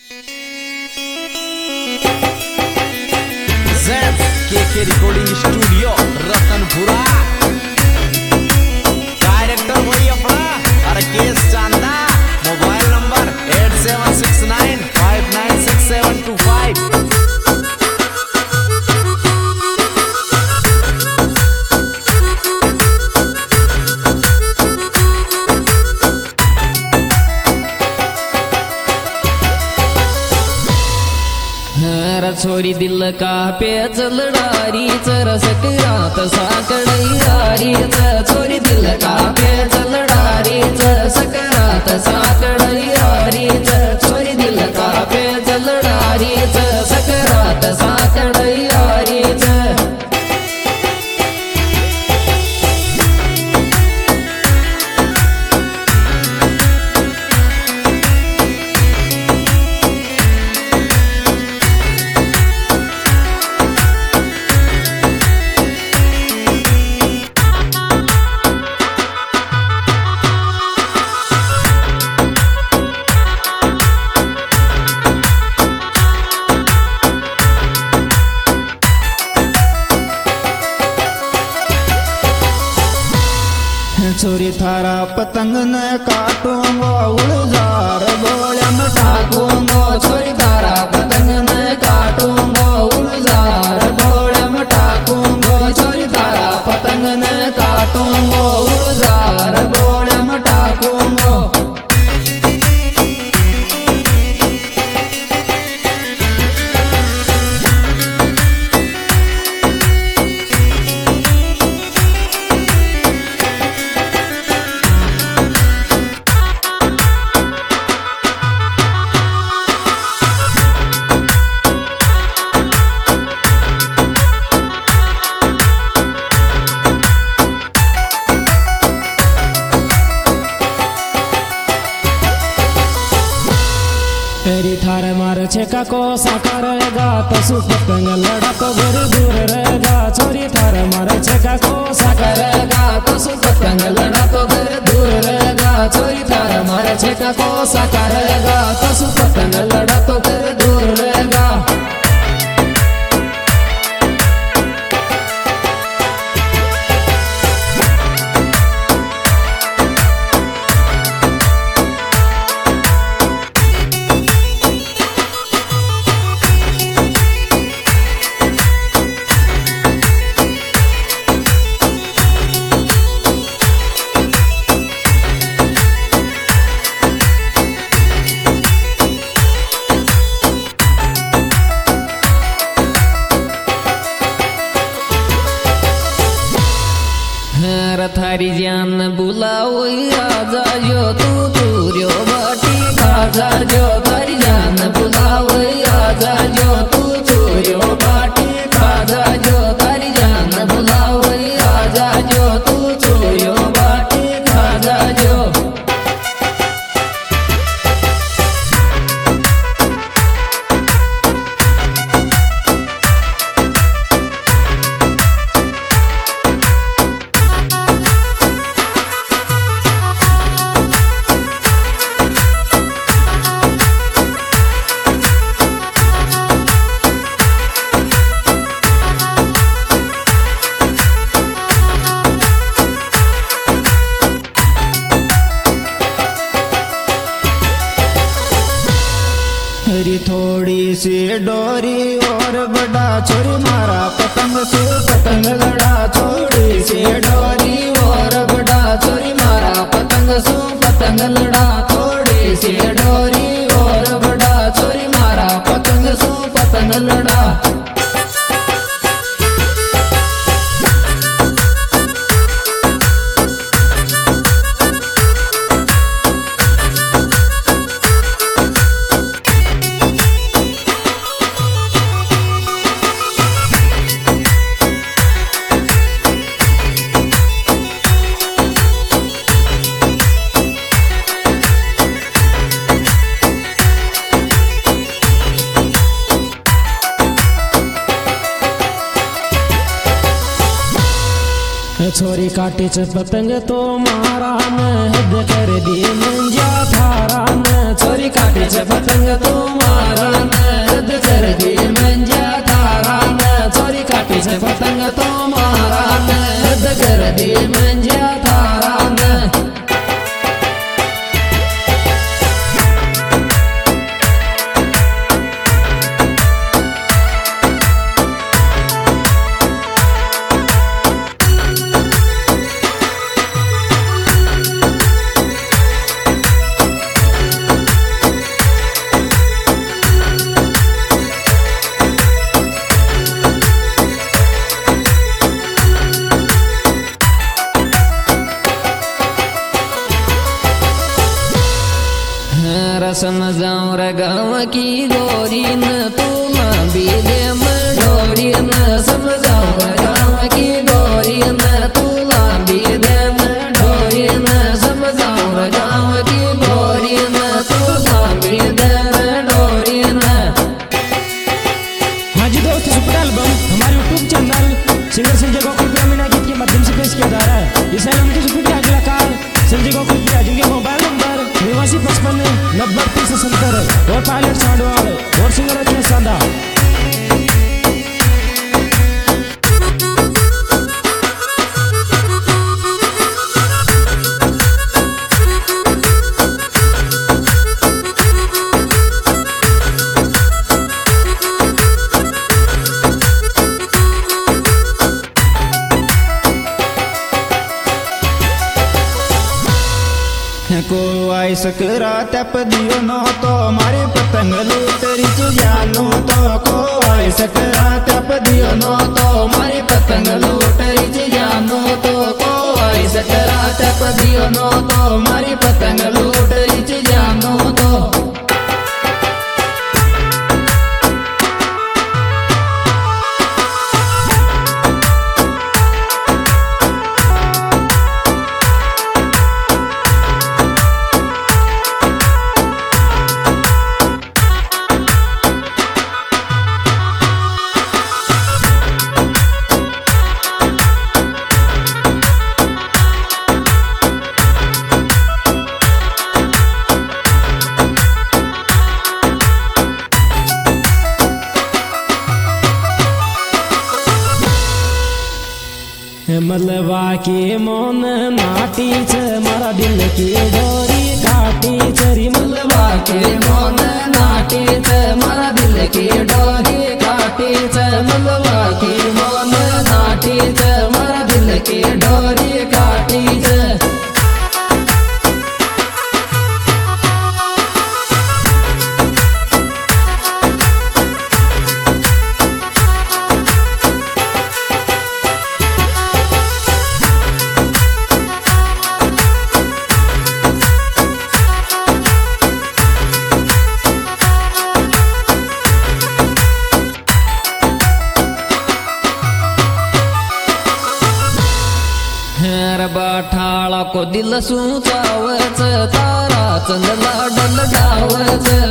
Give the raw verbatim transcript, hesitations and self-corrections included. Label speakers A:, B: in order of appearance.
A: Z के के recording studio Ratanpura. Director वही अपना Rakesh Chanda. Mobile number eight seven six nine five nine six seven two five.
B: छोरी दिल का पेच लड़ारी चरसक रात साकड़ारी। छोरी दिल का पेच लड़ारी चरसक रात साकड़ारी। छोरी दिल का पेच लड़ारी चरसक रात साकड़ारी।
C: छोरी थारा पतंग न काटूंगो उड़जार बोया में ठाकूंगो।
B: छोरी थारा पतंग न काटूंगो उड़जार बोया में ठाकूंगो। छोरी थारा पतंग न काटूंगो उड़जार बोया में ठाकूंगो।
C: तेरी थार मार छेका को साकार रहेगा पशु पतंग लड़ा तो घर दूर रहेगा। छोरी थार मार छेका को
B: साकार रहेगा पशु पतंग लड़ा तो घर दूर रहेगा। छोरी थार मार छेका को साकार रहेगा पशु पतंग लड़ा तो घर दूर रहेगा। थारी जान बुलाओ आजा जो तू दूरियो बाटी खाजा जो। थारी जान बुलाओ आजा जो तू दूरियो बाटी खाजा जो। थारी जान बुलाओ आजा जो तू दूरियो बाटी खाजा जो।
C: थोड़ी सी डोरी और बड़ा छोरी मारा पतंग से पतंग लड़ा। थोड़ी सी डोरी और बड़ा छोरी मारा पतंग से पतंग लड़ा। थोड़ी सी डोरी और बड़ा छोरी मारा पतंग से पतंग लड़ा। छोरी काटे च पतंग तो मारा न हद कर दी मंजा थारा न। छोरी काटे च पतंग तो
B: मारान रद्द कर दे मंजा थारान चोरी काटी से पतंग तो मारान रद्द कर दे मंजा थारान रसम जाऊं रे गाँव की गोरी न तू लंबी दे मडोरी न समझाऊं रे गाँव की गोरी न तू लंबी दे मडोरी न समझाऊं रे गाँव की गोरी न तू लंबी दे मडोरी न।
C: हाँ जी दोस्तों, सुपर एल्बम हमारे YouTube channel singer Sanjay Gokul ग्रामीण गीत के माध्यम से पेश किया जा रहा है। इस एल्बम के सुपर के कलाकार संजय गोकुल प्रिया, जिनके मोबाइल नंबर निवासी पचपन नब्बे तीन सौ सत्तर और पायलट सांडवाल और सिंगर रचना सांदा। को आई सकरा तप दियो नो तो मारे पतंग लूटरी जानो तो को आई सकरा तप दियो नो तो
B: मारी पतंग लूटरी जानो तो को आई सकरा तप दियो नो तो मारी पतंग लूटरी जानो तो।
C: मलवा के मोन नाटी छ मारा दिल की डोरी काटी चरी
B: मलवा के मोन नाटी छ मारा दिल की डोरी काटी छ मलवा के मोन नाटी छ मारा दिल की डोरी काटी छ। बाठाळा को दिल सुचावच तारा चंदला डल डावच